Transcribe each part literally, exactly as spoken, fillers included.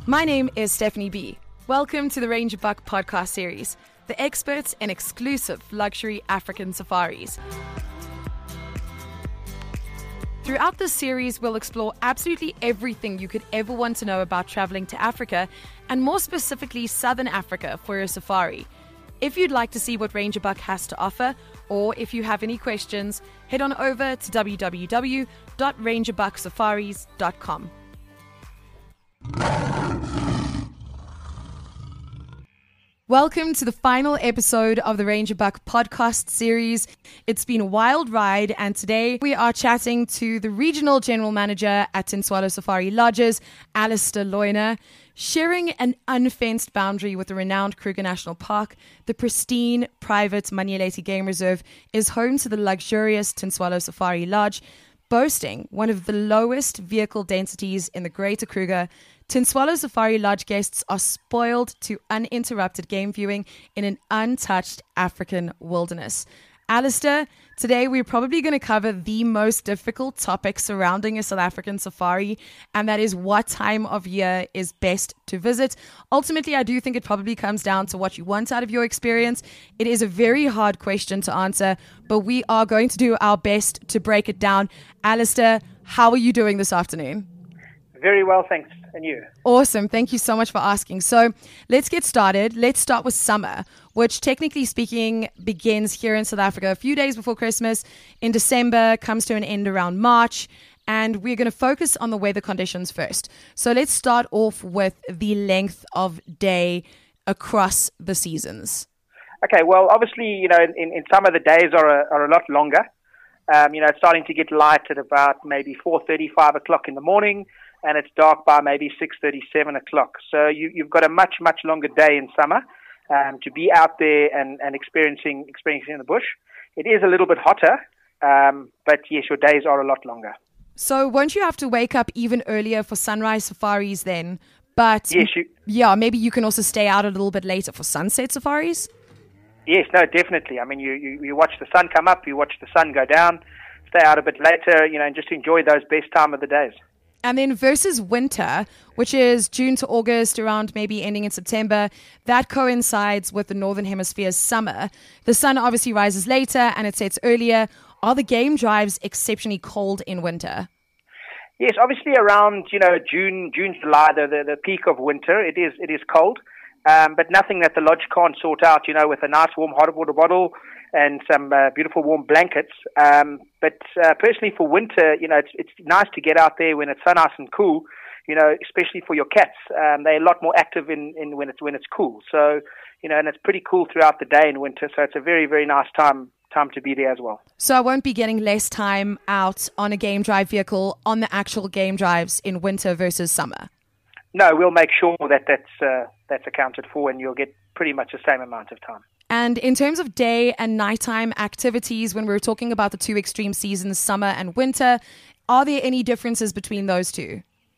My name is Stephanie B. Welcome to the Ranger Buck podcast series, the experts in exclusive luxury African safaris. Throughout this series, we'll explore absolutely everything you could ever want to know about traveling to Africa, and more specifically Southern Africa for your safari. If you'd like to see what Ranger Buck has to offer, or if you have any questions, head on over to w w w dot ranger buck safaris dot com. Welcome to the final episode of the Ranger Buck podcast series. It's been a wild ride, and today we are chatting to the Regional General Manager at Tinswalo Safari Lodges, Alistair Loyner. Sharing an unfenced boundary with the renowned Kruger National Park, the pristine private Manyeleti Game Reserve is home to the luxurious Tinswalo Safari Lodge, boasting one of the lowest vehicle densities in the Greater Kruger. Tinswalo Safari Lodge guests are spoiled to uninterrupted game viewing in an untouched African wilderness. Alistair, today we're probably going to cover the most difficult topic surrounding a South African safari, and that is what time of year is best to visit. Ultimately, I do think it probably comes down to what you want out of your experience. It is a very hard question to answer, but we are going to do our best to break it down. Alistair, how are you doing this afternoon? Very well, thanks. And you? Awesome. Thank you so much for asking. So let's get started. Let's start with summer, which technically speaking begins here in South Africa a few days before Christmas. In December, comes to an end around March. And we're going to focus on the weather conditions first. So let's start off with the length of day across the seasons. Okay, well, obviously, you know, in, in summer the days are a, are a lot longer. Um, you know, it's starting to get light at about maybe four thirty, five o'clock in the morning. And it's dark by maybe six thirty, seven o'clock. So you, you've got a much, much longer day in summer um, to be out there and, and experiencing experiencing the bush. It is a little bit hotter, um, but yes, your days are a lot longer. So won't you have to wake up even earlier for sunrise safaris then? But yes, you, yeah, maybe you can also stay out a little bit later for sunset safaris? Yes, no, definitely. I mean, you, you, you watch the sun come up, you watch the sun go down, stay out a bit later, you know, and just enjoy those best time of the days. And then versus winter, which is June to August, around maybe ending in September, that coincides with the Northern Hemisphere's summer. The sun obviously rises later and it sets earlier. Are the game drives exceptionally cold in winter? Yes, obviously around, you know, June, June, July, the, the, the peak of winter, it is it is cold, um, but nothing that the lodge can't sort out, you know, with a nice warm hot water bottle and some uh, beautiful warm blankets. Um, but uh, personally for winter, you know, it's it's nice to get out there when it's so nice and cool, you know, especially for your cats. Um, they're a lot more active in, in when it's when it's cool. So, you know, and it's pretty cool throughout the day in winter. So it's a very, very nice time time to be there as well. So I won't be getting less time out on a game drive vehicle on the actual game drives in winter versus summer? No, we'll make sure that that's, uh, that's accounted for, and you'll get pretty much the same amount of time. And in terms of day and nighttime activities, when we were talking about the two extreme seasons, summer and winter, are there any differences between those two?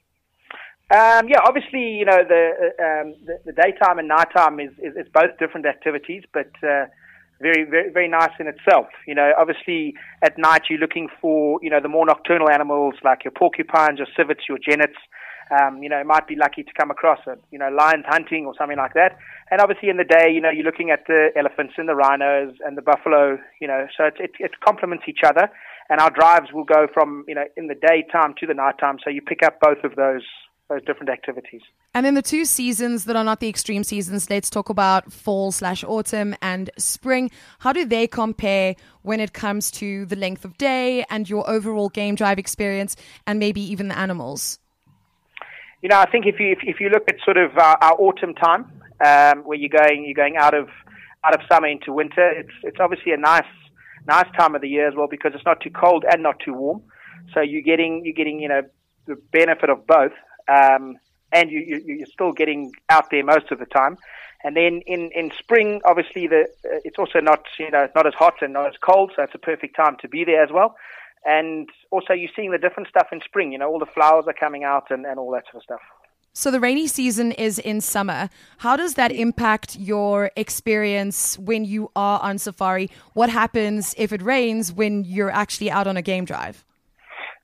Um, yeah, obviously, you know, the, um, the the daytime and nighttime is, is, is both different activities, but uh, very, very, very nice in itself. You know, obviously at night you're looking for, you know, the more nocturnal animals like your porcupines, your civets, your genets. Um, you know, might be lucky to come across a, you know, lions hunting or something like that. And obviously in the day, you know, you're looking at the elephants and the rhinos and the buffalo, you know, so it, it, it complements each other. And our drives will go from, you know, in the daytime to the nighttime. So you pick up both of those, those different activities. And then the two seasons that are not the extreme seasons, let's talk about fall slash autumn and spring. How do they compare when it comes to the length of day and your overall game drive experience and maybe even the animals? You know, I think if you if, if you look at sort of our, our autumn time, um, where you're going you're going out of out of summer into winter, it's it's obviously a nice nice time of the year as well, because it's not too cold and not too warm. So you're getting you're getting you know the benefit of both, um, and you, you you're still getting out there most of the time. And then in, in spring, obviously the uh, it's also not you know not as hot and not as cold, so it's a perfect time to be there as well. And also you're seeing the different stuff in spring, you know, all the flowers are coming out and, and all that sort of stuff. So the rainy season is in summer. How does that impact your experience when you are on safari? What happens if it rains when you're actually out on a game drive?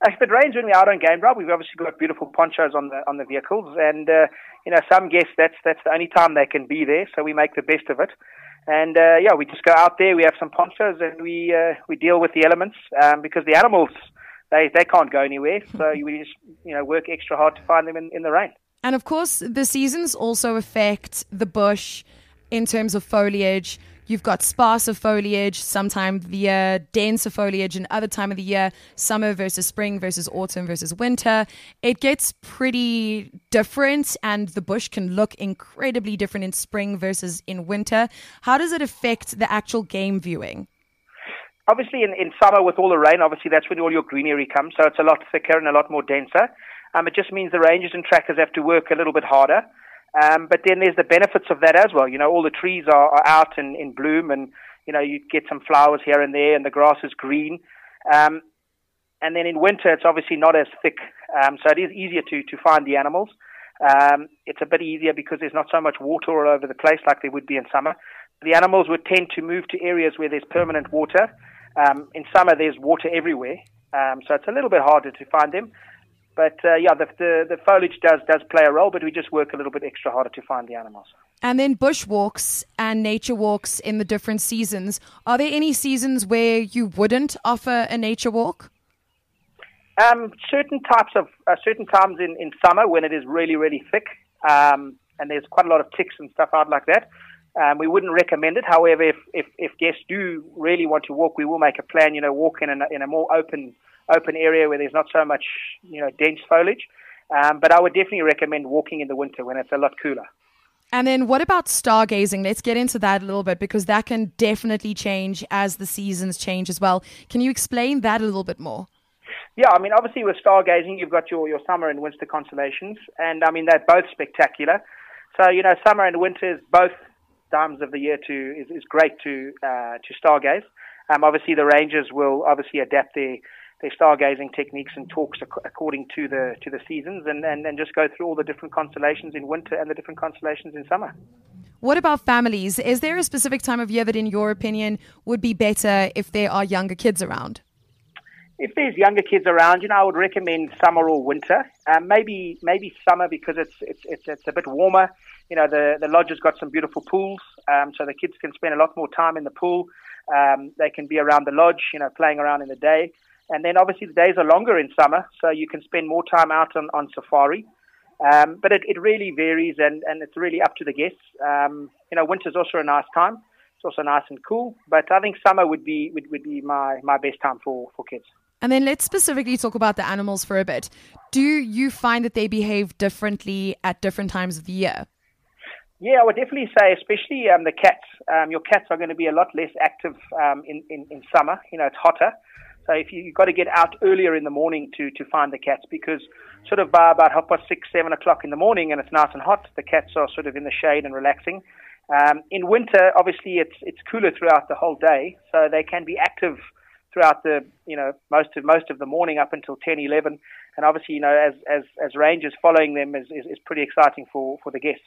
If it rains when we're out on game drive, we've obviously got beautiful ponchos on the on the vehicles, and uh, you know, some guests that's that's the only time they can be there, so we make the best of it. And uh, yeah, we just go out there. We have some ponchos, and we uh, we deal with the elements um, because the animals they they can't go anywhere, so we just you know work extra hard to find them in, in the rain. And of course, the seasons also affect the bush in terms of foliage. You've got sparser foliage, sometime of the year, denser foliage, and other time of the year, summer versus spring versus autumn versus winter. It gets pretty different, and the bush can look incredibly different in spring versus in winter. How does it affect the actual game viewing? Obviously, in, in summer with all the rain, obviously that's when all your greenery comes, so it's a lot thicker and a lot more denser. Um, it just means the rangers and trackers have to work a little bit harder. Um, but then there's the benefits of that as well. You know, all the trees are, are out and in bloom, and, you know, you get some flowers here and there, and the grass is green. Um, and then in winter, it's obviously not as thick, um, so it is easier to, to find the animals. Um, it's a bit easier because there's not so much water all over the place like there would be in summer. The animals would tend to move to areas where there's permanent water. Um, in summer, there's water everywhere, um, so it's a little bit harder to find them. But uh, yeah, the, the the foliage does does play a role, but we just work a little bit extra harder to find the animals. And then bush walks and nature walks in the different seasons. Are there any seasons where you wouldn't offer a nature walk? Um, certain types of uh, certain times in, in summer when it is really really thick, um, and there's quite a lot of ticks and stuff out like that. Um, we wouldn't recommend it. However, if, if if guests do really want to walk, we will make a plan. You know, walk in a, in a more open. open area where there's not so much, you know, dense foliage. Um, but I would definitely recommend walking in the winter when it's a lot cooler. And then what about stargazing? Let's get into that a little bit because that can definitely change as the seasons change as well. Can you explain that a little bit more? Yeah, I mean, obviously with stargazing, you've got your, your summer and winter constellations. And, I mean, they're both spectacular. So, you know, summer and winter is both times of the year to is, is great to uh, to stargaze. Um, obviously, the rangers will obviously adapt their their stargazing techniques and talks ac- according to the to the seasons, and, and, and just go through all the different constellations in winter and the different constellations in summer. What about families? Is there a specific time of year that, in your opinion, would be better if there are younger kids around? If there's younger kids around, you know, I would recommend summer or winter. Um, maybe maybe summer because it's it's it's it's a bit warmer. You know, the the lodge has got some beautiful pools, um, so the kids can spend a lot more time in the pool. Um, they can be around the lodge, you know, playing around in the day. And then obviously the days are longer in summer, so you can spend more time out on, on safari. Um, but it, it really varies, and, and it's really up to the guests. Um, you know, winter's also a nice time. It's also nice and cool. But I think summer would be would, would be my, my best time for, for kids. And then let's specifically talk about the animals for a bit. Do you find that they behave differently at different times of the year? Yeah, I would definitely say, especially um, the cats. Um, your cats are going to be a lot less active um, in, in, in summer. You know, it's hotter. So if you, you've got to get out earlier in the morning to, to find the cats, because sort of by about half past six, seven o'clock in the morning, and it's nice and hot, the cats are sort of in the shade and relaxing. Um, in winter, obviously, it's it's cooler throughout the whole day, so they can be active throughout the you know most of most of the morning up until ten, eleven, and obviously, you know, as as as rangers following them is is, is pretty exciting for, for the guests.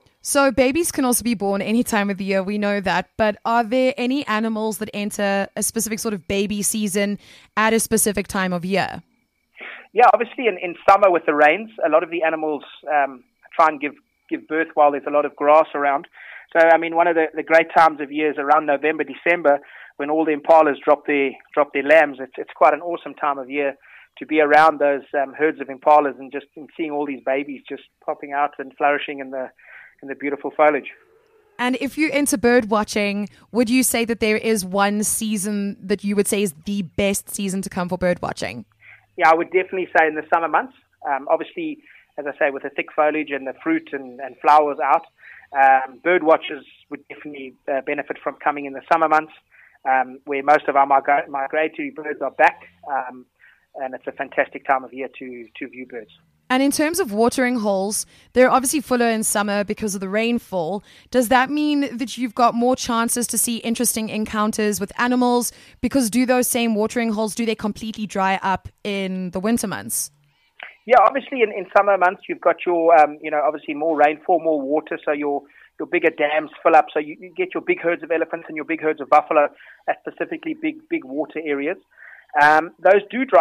So babies can also be born any time of the year, we know that, but are there any animals that enter a specific sort of baby season at a specific time of year? Yeah, obviously in, in summer with the rains, a lot of the animals um, try and give, give birth while there's a lot of grass around. So, I mean, one of the, the great times of year is around November, December, when all the impalas drop their, drop their lambs. It's, it's quite an awesome time of year to be around those um, herds of impalas and just and seeing all these babies just popping out and flourishing in the and the beautiful foliage. And if you're into bird watching, would you say that there is one season that you would say is the best season to come for bird watching? Yeah, I would definitely say in the summer months. Um, obviously, as I say, with the thick foliage and the fruit and, and flowers out, um, bird watchers would definitely uh, benefit from coming in the summer months, um, where most of our migra- migratory birds are back, um, and it's a fantastic time of year to, to view birds. And in terms of watering holes, they're obviously fuller in summer because of the rainfall. Does that mean that you've got more chances to see interesting encounters with animals? Because do those same watering holes, do they completely dry up in the winter months? Yeah, obviously in, in summer months, you've got your, um, you know, obviously more rainfall, more water, so your your bigger dams fill up. So you, you get your big herds of elephants and your big herds of buffalo at specifically big, big water areas. Um, those do dry up.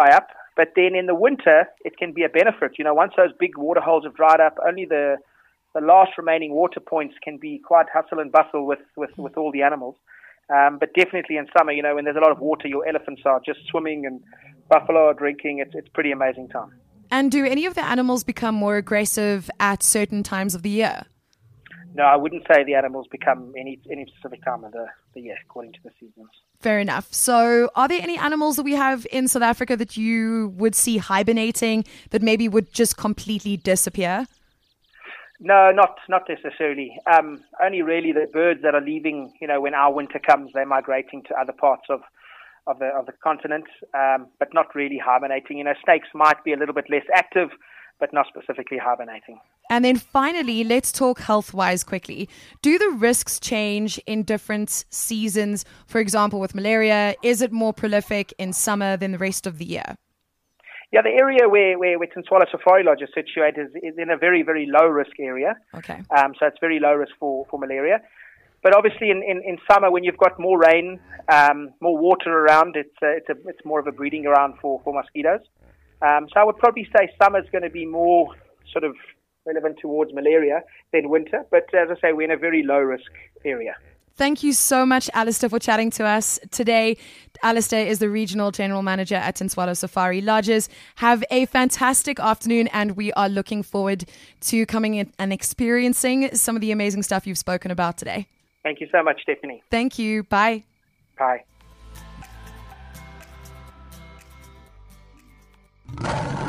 But then in the winter, it can be a benefit. You know, once those big water holes have dried up, only the the last remaining water points can be quite hustle and bustle with, with, with all the animals. Um, but definitely in summer, you know, when there's a lot of water, your elephants are just swimming and buffalo are drinking. It's it's pretty amazing time. And do any of the animals become more aggressive at certain times of the year? No, I wouldn't say the animals become any any specific time of the, the year, according to the seasons. Fair enough. So are there any animals that we have in South Africa that you would see hibernating that maybe would just completely disappear? No, not not necessarily. Um, only really the birds that are leaving, you know, when our winter comes, they're migrating to other parts of, of the of the continent, um, but not really hibernating. You know, snakes might be a little bit less active, but not specifically hibernating. And then finally, let's talk health-wise quickly. Do the risks change in different seasons? For example, with malaria, is it more prolific in summer than the rest of the year? Yeah, the area where, where, where Tintswalo Safari Lodge is situated is, is in a very, very low-risk area. Okay. Um, so it's very low risk for, for malaria. But obviously in, in, in summer, when you've got more rain, um, more water around, it's uh, it's, a, it's more of a breeding ground for, for mosquitoes. Um, so I would probably say summer is going to be more sort of relevant towards malaria than winter. But as I say, we're in a very low-risk area. Thank you so much, Alistair, for chatting to us today. Alistair is the Regional General Manager at Tintswalo Safari Lodges. Have a fantastic afternoon, and we are looking forward to coming in and experiencing some of the amazing stuff you've spoken about today. Thank you so much, Stephanie. Thank you. Bye. Bye.